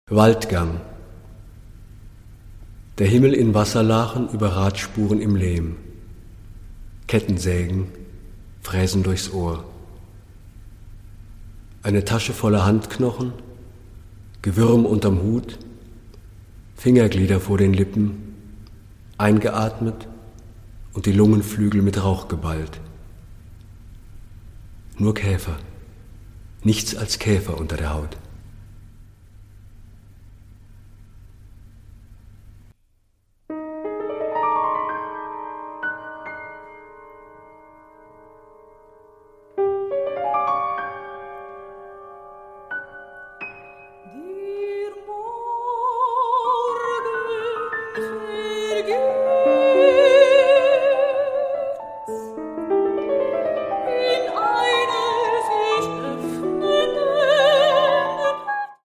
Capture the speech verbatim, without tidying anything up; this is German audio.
Waldgang. Der Himmel in Wasserlachen über Radspuren im Lehm. Kettensägen fräsen durchs Ohr. Eine Tasche voller Handknochen, Gewürm unterm Hut, Fingerglieder vor den Lippen, eingeatmet und die Lungenflügel mit Rauch geballt. Nur Käfer, nichts als Käfer unter der Haut.